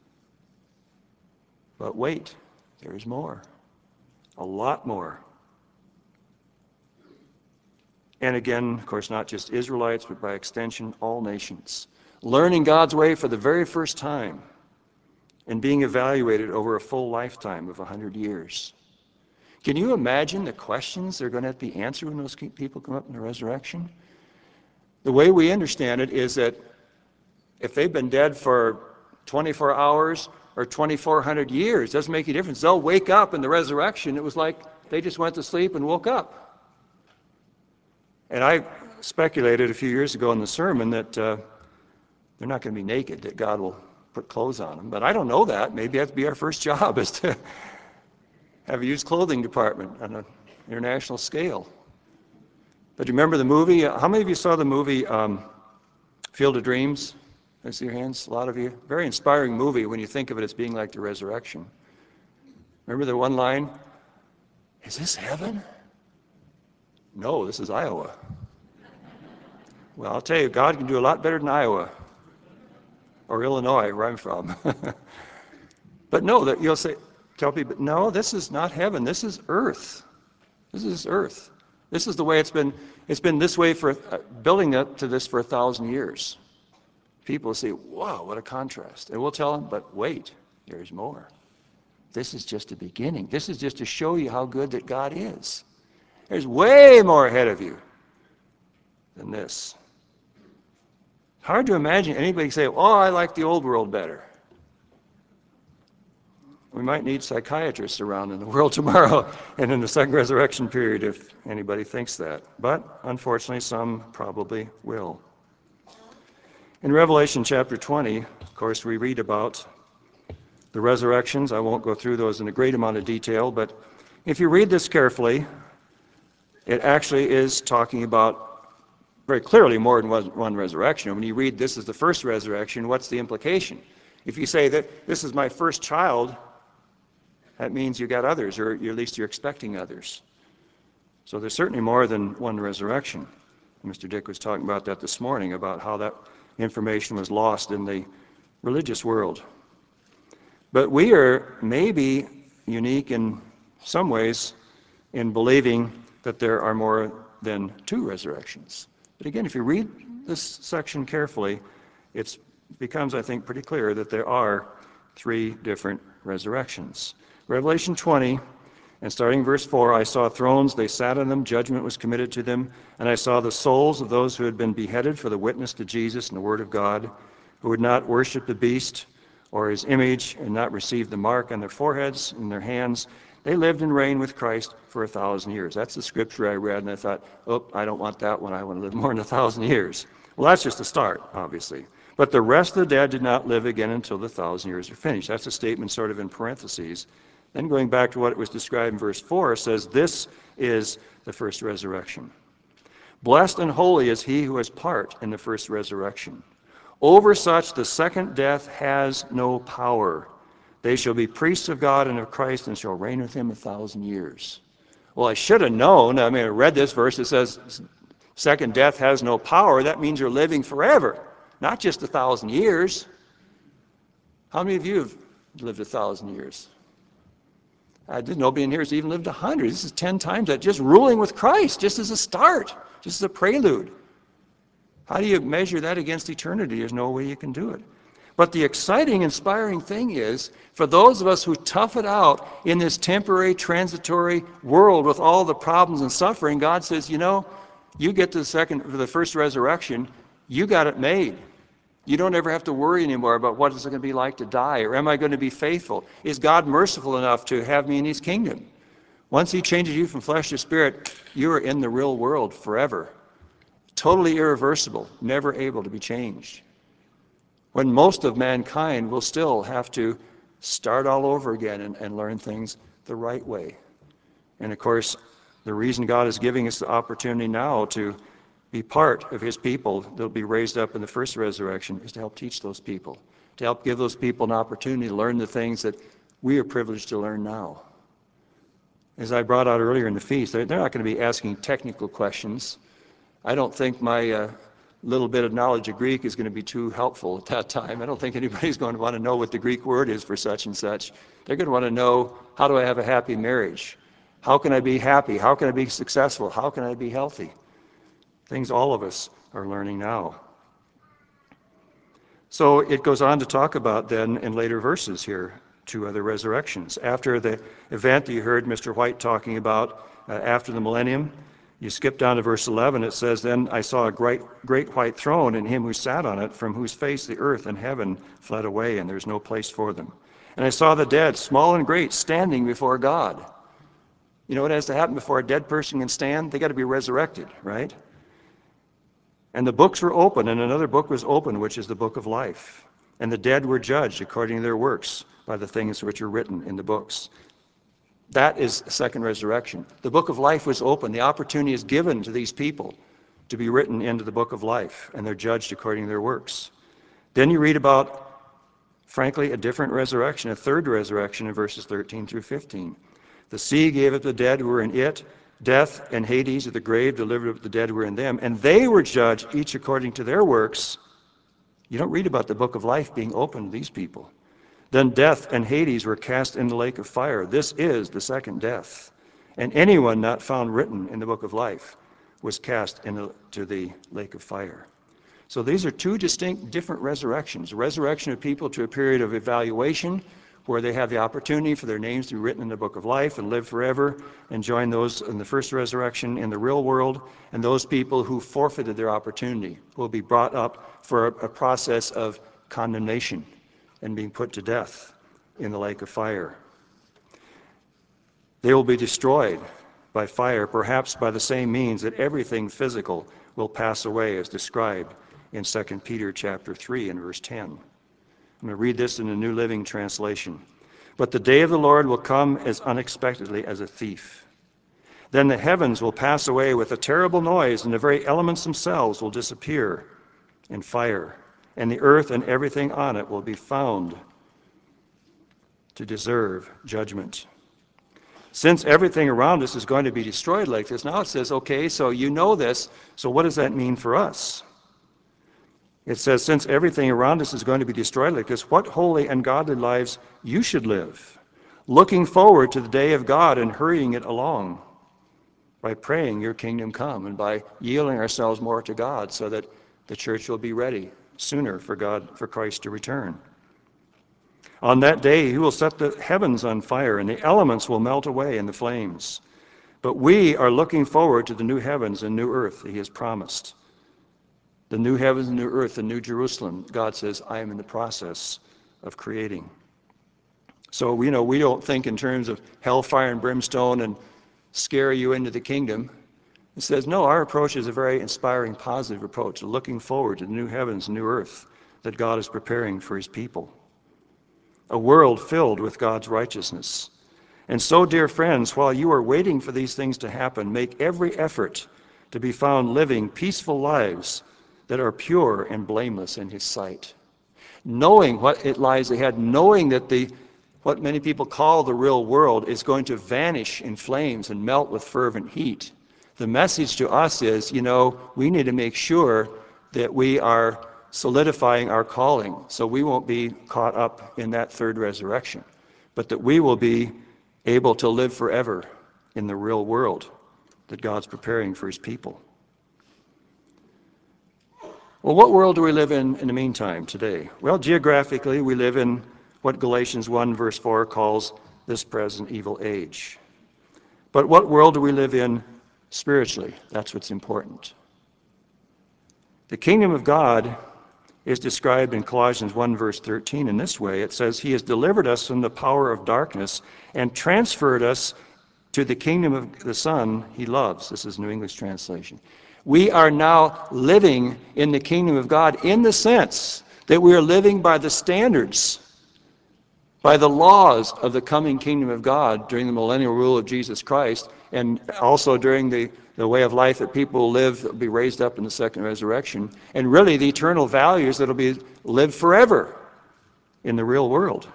But wait, there's more, a lot more. And again, of course, not just Israelites, but by extension, all nations, learning God's way for the very first time and being evaluated over a full lifetime of one hundred years. Can you imagine the questions they're going to have to be answered when those people come up in the resurrection? The way we understand it is that if they've been dead for twenty-four hours or twenty-four hundred years, doesn't make any difference. They'll wake up in the resurrection. It was like they just went to sleep and woke up. And I speculated a few years ago in the sermon that uh, they're not going to be naked, that God will put clothes on them. But I don't know that. Maybe that would be our first job, is to have a used clothing department on an international scale. But you remember the movie? How many of you saw the movie um, Field of Dreams? I see your hands, a lot of you. Very inspiring movie when you think of it as being like the resurrection. Remember the one line? Is this heaven? No, this is Iowa. Well, I'll tell you, God can do a lot better than Iowa or Illinois, where I'm from. But no, that you'll say, tell people, no, this is not heaven. This is earth. This is earth. This is the way it's been. It's been this way for uh, building up to this for a thousand years. People say, wow, what a contrast. And we'll tell them, but wait, there's more. This is just the beginning. This is just to show you how good that God is. There's way more ahead of you than this. Hard to imagine anybody say, oh, I like the old world better. We might need psychiatrists around in the world tomorrow and in the second resurrection period if anybody thinks that. But unfortunately, some probably will. In Revelation chapter twenty, of course, we read about the resurrections. I won't go through those in a great amount of detail, but if you read this carefully, it actually is talking about very clearly more than one resurrection. When you read this is the first resurrection, what's the implication? If you say that this is my first child, that means you got others, or at least you're expecting others. So there's certainly more than one resurrection. Mister Dick was talking about that this morning, about how that information was lost in the religious world. But we are maybe unique in some ways in believing that there are more than two resurrections. But again, if you read this section carefully, it becomes, I think, pretty clear that there are three different resurrections. Revelation twenty, and starting verse four, I saw thrones, they sat on them, judgment was committed to them, and I saw the souls of those who had been beheaded for the witness to Jesus and the word of God, who would not worship the beast or his image and not receive the mark on their foreheads and their hands. They lived and reigned with Christ for a thousand years. That's the scripture I read, and I thought, oh, I don't want that one. I want to live more than a thousand years. Well, that's just a start, obviously. But the rest of the dead did not live again until the thousand years are finished. That's a statement sort of in parentheses. Then going back to what it was described in verse four, it says, this is the first resurrection. Blessed and holy is he who has part in the first resurrection. Over such the second death has no power. They shall be priests of God and of Christ and shall reign with him a thousand years. Well, I should have known. I mean, I read this verse. It says, second death has no power. That means you're living forever, not just a thousand years. How many of you have lived a thousand years? I didn't know being here has even lived a hundred. This is ten times that. Just ruling with Christ, just as a start, just as a prelude. How do you measure that against eternity? There's no way you can do it. But the exciting, inspiring thing is, for those of us who tough it out in this temporary, transitory world with all the problems and suffering, God says, you know, you get to the second, the first resurrection, you got it made. You don't ever have to worry anymore about what is it going to be like to die, or am I going to be faithful? Is God merciful enough to have me in his kingdom? Once he changes you from flesh to spirit, you are in the real world forever. Totally irreversible, never able to be changed. When most of mankind will still have to start all over again and, and learn things the right way. And of course, the reason God is giving us the opportunity now to be part of his people that will be raised up in the first resurrection is to help teach those people, to help give those people an opportunity to learn the things that we are privileged to learn now. As I brought out earlier in the feast, they're, they're not going to be asking technical questions. I don't think my uh, little bit of knowledge of Greek is going to be too helpful at that time. I don't think anybody's going to want to know what the Greek word is for such and such. They're going to want to know, how do I have a happy marriage? How can I be happy? How can I be successful? How can I be healthy? Things all of us are learning now. So it goes on to talk about then in later verses here, two other resurrections. After the event that you heard Mister White talking about uh, after the millennium, you skip down to verse eleven, it says, "Then I saw a great, great white throne and him who sat on it, from whose face the earth and heaven fled away, and there's no place for them. And I saw the dead, small and great, standing before God." You know what has to happen before a dead person can stand? They got to be resurrected, right? "And the books were open, and another book was opened, which is the book of life. And the dead were judged according to their works by the things which are written in the books." That is the second resurrection. The book of life was open. The opportunity is given to these people to be written into the book of life, and they're judged according to their works. Then you read about, frankly, a different resurrection, a third resurrection in verses thirteen through fifteen. "The sea gave up the dead who were in it. Death and Hades of the grave delivered up the dead who were in them. And they were judged each according to their works." You don't read about the book of life being opened to these people. "Then death and Hades were cast in the lake of fire. This is the second death. And anyone not found written in the book of life was cast into the lake of fire." So these are two distinct, different resurrections. A resurrection of people to a period of evaluation where they have the opportunity for their names to be written in the book of life and live forever, and join those in the first resurrection in the real world, and those people who forfeited their opportunity will be brought up for a, a process of condemnation and being put to death in the lake of fire. They will be destroyed by fire, perhaps by the same means that everything physical will pass away, as described in Second Peter chapter three and verse ten. I'm going to read this in the New Living Translation. "But the day of the Lord will come as unexpectedly as a thief. Then the heavens will pass away with a terrible noise, and the very elements themselves will disappear in fire, and the earth and everything on it will be found to deserve judgment." Since everything around us is going to be destroyed like this, now it says, okay, so you know this, so what does that mean for us? It says, since everything around us is going to be destroyed like this, what holy and godly lives you should live, looking forward to the day of God and hurrying it along by praying your kingdom come and by yielding ourselves more to God so that the church will be ready sooner for God, for Christ to return. "On that day he will set the heavens on fire, and the elements will melt away in the flames. But we are looking forward to the new heavens and new earth he has promised." The new heavens and new earth, the new Jerusalem, God says, I am in the process of creating. So, you know, we don't think in terms of hellfire and brimstone and scare you into the kingdom. It says, no, our approach is a very inspiring, positive approach, looking forward to the new heavens and new earth that God is preparing for his people. A world filled with God's righteousness. And so, dear friends, while you are waiting for these things to happen, make every effort to be found living peaceful lives that are pure and blameless in his sight. Knowing what it lies ahead, knowing that the what many people call the real world is going to vanish in flames and melt with fervent heat. The message to us is, you know, we need to make sure that we are solidifying our calling so we won't be caught up in that third resurrection, but that we will be able to live forever in the real world that God's preparing for his people. Well, what world do we live in in the meantime today? Well, geographically, we live in what Galatians one verse four calls this present evil age. But what world do we live in spiritually? That's what's important. The kingdom of God is described in Colossians one, verse thirteen in this way. It says, He has delivered us from the power of darkness and transferred us to the kingdom of the Son He loves. This is New English translation. We are now living in the kingdom of God in the sense that we are living by the standards, by the laws of the coming kingdom of God during the millennial rule of Jesus Christ, and also during the, the way of life that people will live that will be raised up in the second resurrection, and really the eternal values that will be lived forever in the real world.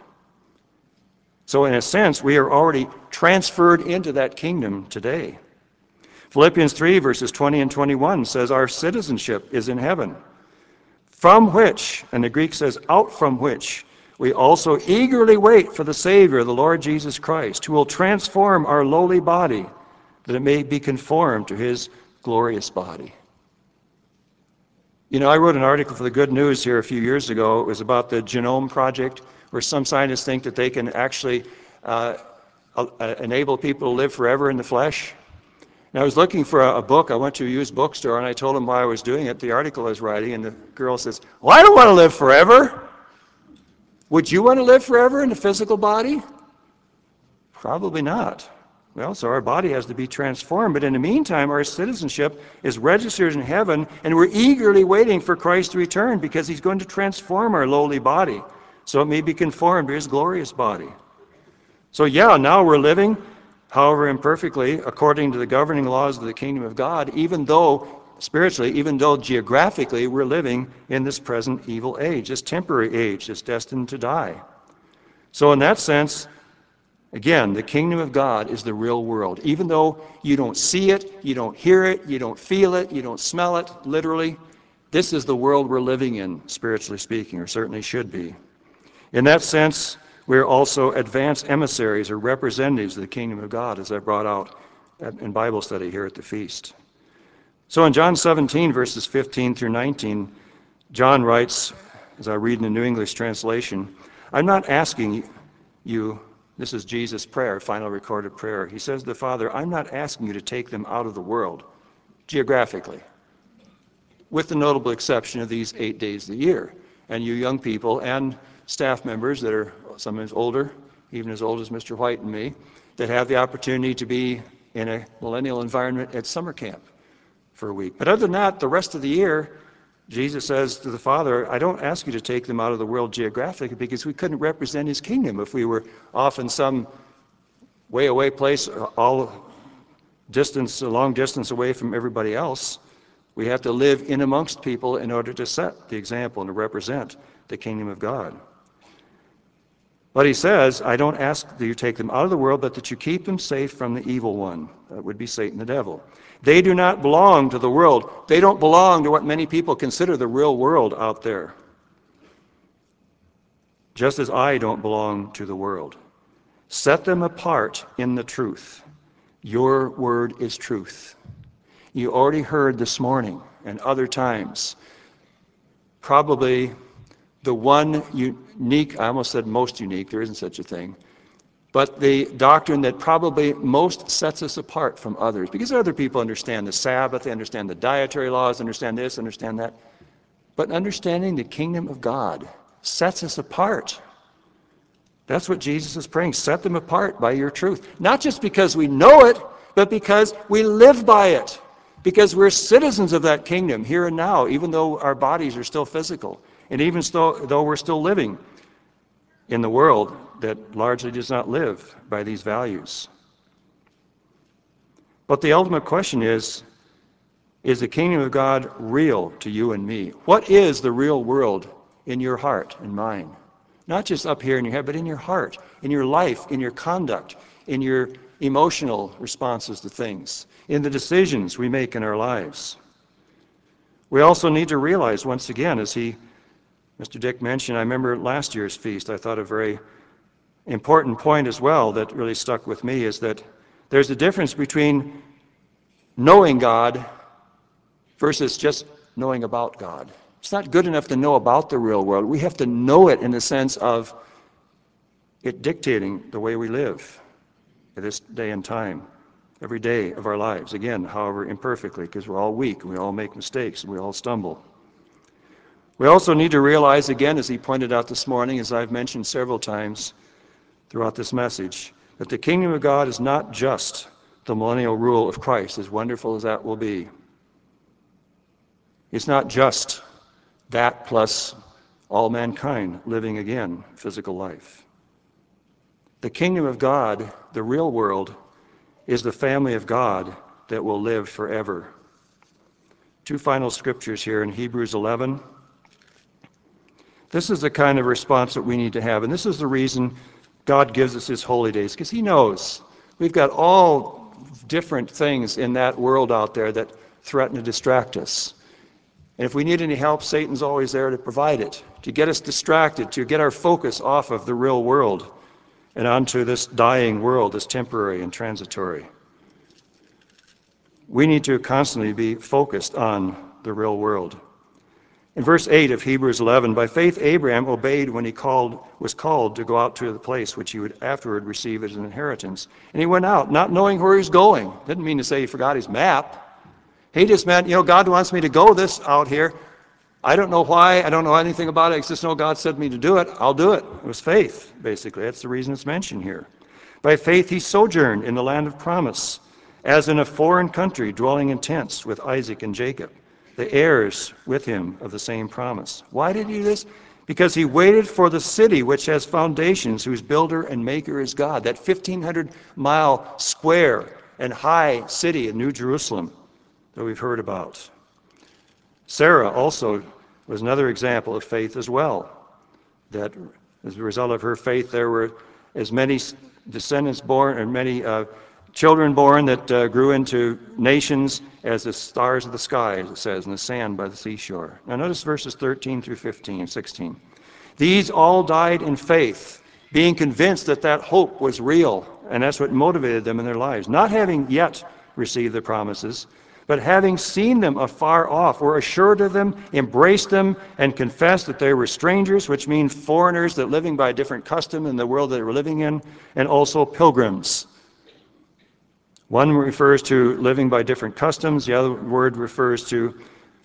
So in a sense, we are already transferred into that kingdom today. Philippians three, verses twenty and twenty-one says, Our citizenship is in heaven, from which, and the Greek says, out from which, we also eagerly wait for the Savior, the Lord Jesus Christ, who will transform our lowly body, that it may be conformed to His glorious body. You know, I wrote an article for the Good News here a few years ago. It was about the Genome Project, where some scientists think that they can actually uh, uh, enable people to live forever in the flesh. And I was looking for a, a book. I went to a used bookstore, and I told them why I was doing it, the article I was writing, and the girl says, well, I don't want to live forever. Would you want to live forever in a physical body? Probably not. Well, so our body has to be transformed. But in the meantime, our citizenship is registered in heaven, and we're eagerly waiting for Christ to return because He's going to transform our lowly body so it may be conformed to His glorious body. So yeah, now we're living, however imperfectly, according to the governing laws of the kingdom of God, even though, spiritually, even though geographically we're living in this present evil age, this temporary age that's destined to die. So in that sense, again, the kingdom of God is the real world. Even though you don't see it, you don't hear it, you don't feel it, you don't smell it, literally, this is the world we're living in, spiritually speaking, or certainly should be. In that sense, we're also advanced emissaries or representatives of the kingdom of God, as I brought out in Bible study here at the feast. So in John seventeen, verses fifteen through nineteen, John writes, as I read in the New English translation, I'm not asking you, this is Jesus' prayer, final recorded prayer. He says to the Father, I'm not asking you to take them out of the world, geographically, with the notable exception of these eight days of the year. And you young people and staff members that are sometimes older, even as old as Mister White and me, that have the opportunity to be in a millennial environment at summer camp for a week. But other than that, the rest of the year, Jesus says to the Father, I don't ask you to take them out of the world geographically because we couldn't represent His kingdom if we were off in some way away place, all distance, a long distance away from everybody else. We have to live in amongst people in order to set the example and to represent the kingdom of God. But He says, I don't ask that you take them out of the world, but that you keep them safe from the evil one. That would be Satan the devil. They do not belong to the world. They don't belong to what many people consider the real world out there. Just as I don't belong to the world. Set them apart in the truth. Your word is truth. You already heard this morning and other times, probably the one unique, I almost said most unique, there isn't such a thing, but the doctrine that probably most sets us apart from others, because other people understand the Sabbath, they understand the dietary laws, understand this, understand that, but understanding the kingdom of God sets us apart. That's what Jesus is praying, set them apart by your truth. Not just because we know it, but because we live by it, because we're citizens of that kingdom here and now, even though our bodies are still physical. And even though, though we're still living in the world that largely does not live by these values. But the ultimate question is, is the kingdom of God real to you and me? What is the real world in your heart and mind? Not just up here in your head, but in your heart, in your life, in your conduct, in your emotional responses to things, in the decisions we make in our lives. We also need to realize, once again, as he Mister Dick mentioned, I remember last year's feast, I thought a very important point as well that really stuck with me is that there's a difference between knowing God versus just knowing about God. It's not good enough to know about the real world. We have to know it in the sense of it dictating the way we live at this day and time, every day of our lives. Again, however imperfectly, because we're all weak, and we all make mistakes, and we all stumble. We also need to realize, again, as he pointed out this morning, as I've mentioned several times throughout this message, that the kingdom of God is not just the millennial rule of Christ, as wonderful as that will be. It's not just that plus all mankind living again physical life. The kingdom of God, the real world, is the family of God that will live forever. Two final scriptures here in Hebrews eleven. This is the kind of response that we need to have, and this is the reason God gives us his holy days, because he knows we've got all different things in that world out there that threaten to distract us. And if we need any help, Satan's always there to provide it, to get us distracted, to get our focus off of the real world and onto this dying world, this temporary and transitory. We need to constantly be focused on the real world. In verse eight of Hebrews eleven, by faith Abraham obeyed when he called, was called to go out to the place which he would afterward receive as an inheritance. And he went out, not knowing where he was going. Didn't mean to say he forgot his map. He just meant, you know, God wants me to go this out here. I don't know why. I don't know anything about it. I just know God said me to do it. I'll do it. It was faith, basically. That's the reason it's mentioned here. By faith he sojourned in the land of promise, as in a foreign country, dwelling in tents with Isaac and Jacob, the heirs with him of the same promise. Why did he do this? Because he waited for the city which has foundations, whose builder and maker is God. That fifteen hundred mile square and high city in New Jerusalem that we've heard about. Sarah also was another example of faith as well, that as a result of her faith there were as many descendants born and many uh, children born that uh, grew into nations as the stars of the sky, as it says, and the sand by the seashore. Now notice verses thirteen through fifteen, sixteen. These all died in faith, being convinced that that hope was real, and that's what motivated them in their lives, not having yet received the promises, but having seen them afar off, were assured of them, embraced them, and confessed that they were strangers, which means foreigners that living by a different custom in the world that they were living in, and also pilgrims. One refers to living by different customs. The other word refers to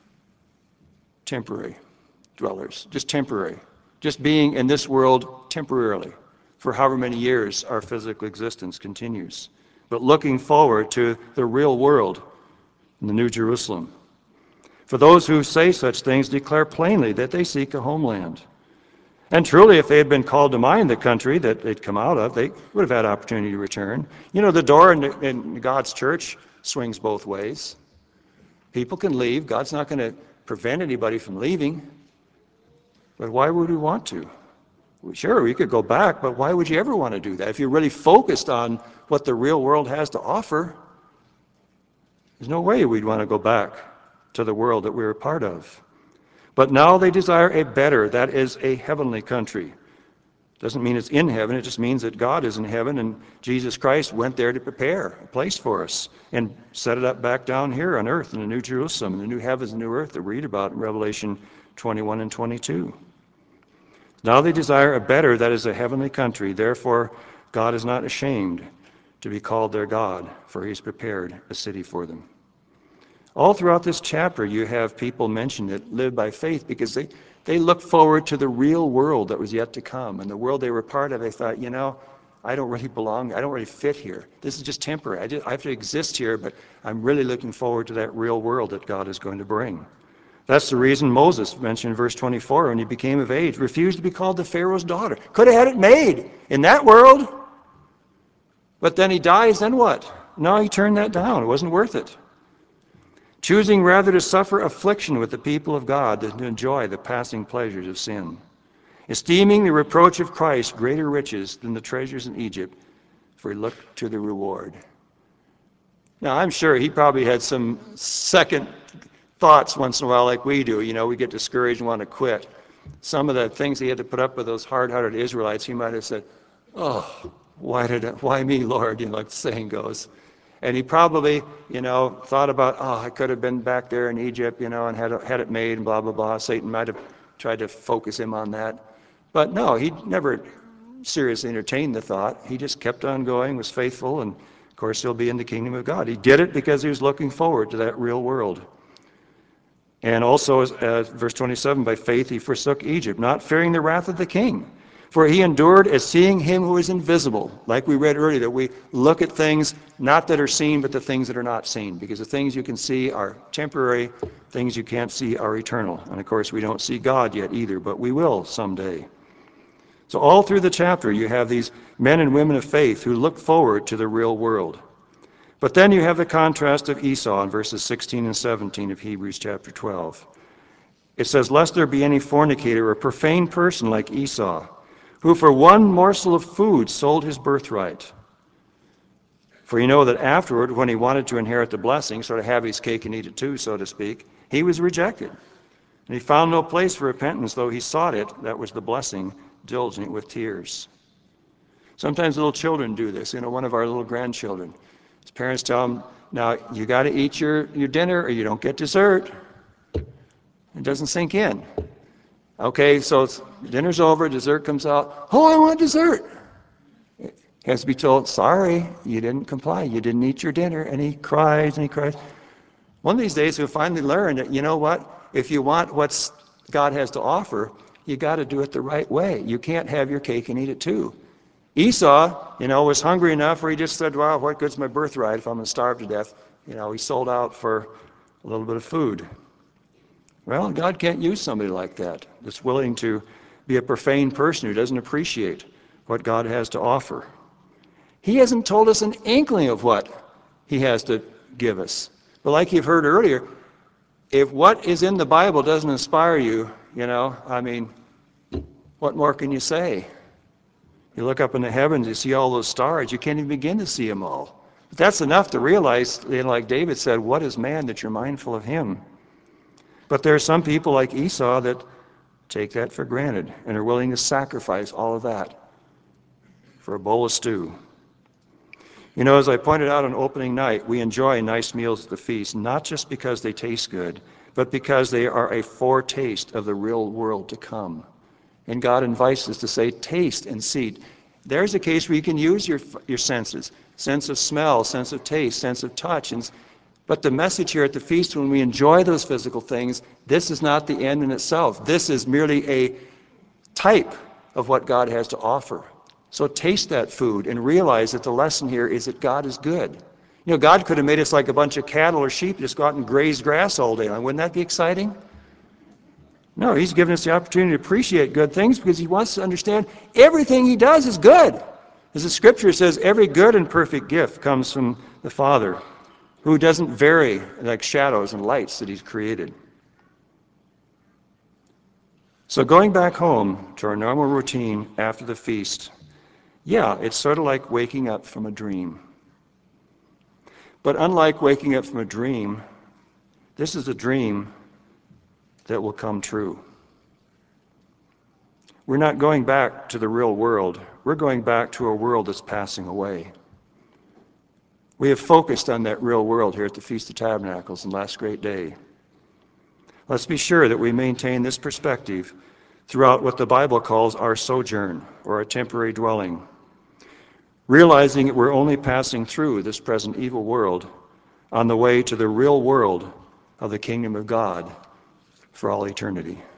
temporary dwellers, just temporary, just being in this world temporarily for however many years our physical existence continues, but looking forward to the real world in the New Jerusalem. For those who say such things declare plainly that they seek a homeland. And truly, if they had been called to mind the country that they'd come out of, they would have had opportunity to return. You know, the door in, in God's church swings both ways. People can leave. God's not going to prevent anybody from leaving. But why would we want to? Sure, we could go back, but why would you ever want to do that? If you're really focused on what the real world has to offer, there's no way we'd want to go back to the world that we were a part of. But now they desire a better, that is, a heavenly country. Doesn't mean it's in heaven, it just means that God is in heaven and Jesus Christ went there to prepare a place for us and set it up back down here on earth in the New Jerusalem, in the new heavens and new earth that we read about in Revelation twenty-one and twenty-two. Now they desire a better, that is, a heavenly country. Therefore, God is not ashamed to be called their God, for he has prepared a city for them. All throughout this chapter, you have people mentioned that live by faith because they, they look forward to the real world that was yet to come. And the world they were part of, they thought, you know, I don't really belong, I don't really fit here. This is just temporary. I, just, I have to exist here, but I'm really looking forward to that real world that God is going to bring. That's the reason Moses, mentioned in verse twenty-four, when he became of age, refused to be called the Pharaoh's daughter. Could have had it made in that world. But then he dies, then what? No, he turned that down. It wasn't worth it. Choosing rather to suffer affliction with the people of God than to enjoy the passing pleasures of sin. Esteeming the reproach of Christ greater riches than the treasures in Egypt, for he looked to the reward. Now, I'm sure he probably had some second thoughts once in a while like we do. You know, we get discouraged and want to quit. Some of the things he had to put up with those hard-hearted Israelites, he might have said, oh, why did I, why me, Lord, you know, like the saying goes. And he probably, you know, thought about, oh, I could have been back there in Egypt, you know, and had, had it made and blah, blah, blah. Satan might have tried to focus him on that. But no, he never seriously entertained the thought. He just kept on going, was faithful, and of course he'll be in the kingdom of God. He did it because he was looking forward to that real world. And also, uh, verse twenty-seven, by faith he forsook Egypt, not fearing the wrath of the king. For he endured as seeing him who is invisible. Like we read earlier, that we look at things not that are seen, but the things that are not seen. Because the things you can see are temporary, things you can't see are eternal. And of course, we don't see God yet either, but we will someday. So all through the chapter, you have these men and women of faith who look forward to the real world. But then you have the contrast of Esau in verses sixteen and seventeen of Hebrews chapter twelve. It says, lest there be any fornicator or profane person like Esau, who for one morsel of food sold his birthright. For you know that afterward, when he wanted to inherit the blessing, sort of have his cake and eat it too, so to speak, he was rejected. And he found no place for repentance, though he sought it, that was the blessing, diligent with tears. Sometimes little children do this. You know, one of our little grandchildren, his parents tell him, now you got to eat your, your dinner or you don't get dessert. It doesn't sink in. Okay, so it's, dinner's over, dessert comes out. Oh, I want dessert. He has to be told, sorry, you didn't comply. You didn't eat your dinner. And he cries and he cries. One of these days he'll finally learn that, you know what? If you want what God has to offer, you got to do it the right way. You can't have your cake and eat it too. Esau, you know, was hungry enough where he just said, well, what good's my birthright if I'm going to starve to death? You know, he sold out for a little bit of food. Well, God can't use somebody like that, that's willing to be a profane person who doesn't appreciate what God has to offer. He hasn't told us an inkling of what he has to give us. But like you've heard earlier, if what is in the Bible doesn't inspire you, you know, I mean, what more can you say? You look up in the heavens, you see all those stars, you can't even begin to see them all. But that's enough to realize, you know, like David said, what is man that you're mindful of him? But there are some people like Esau that take that for granted and are willing to sacrifice all of that for a bowl of stew. You know, as I pointed out on opening night, we enjoy nice meals at the feast, not just because they taste good, but because they are a foretaste of the real world to come. And God invites us to say, taste and see. There's a case where you can use your, your senses, sense of smell, sense of taste, sense of touch, and but the message here at the feast, when we enjoy those physical things, this is not the end in itself. This is merely a type of what God has to offer. So taste that food and realize that the lesson here is that God is good. You know, God could have made us like a bunch of cattle or sheep, just go out and graze grass all day long. Wouldn't that be exciting? No, he's given us the opportunity to appreciate good things because he wants to understand everything he does is good. As the scripture says, every good and perfect gift comes from the Father, who doesn't vary like shadows and lights that he's created. So going back home to our normal routine after the feast, yeah, it's sort of like waking up from a dream. But unlike waking up from a dream, this is a dream that will come true. We're not going back to the real world. We're going back to a world that's passing away. We have focused on that real world here at the Feast of Tabernacles and last great day. Let's be sure that we maintain this perspective throughout what the Bible calls our sojourn, or a temporary dwelling, realizing that we're only passing through this present evil world on the way to the real world of the kingdom of God for all eternity.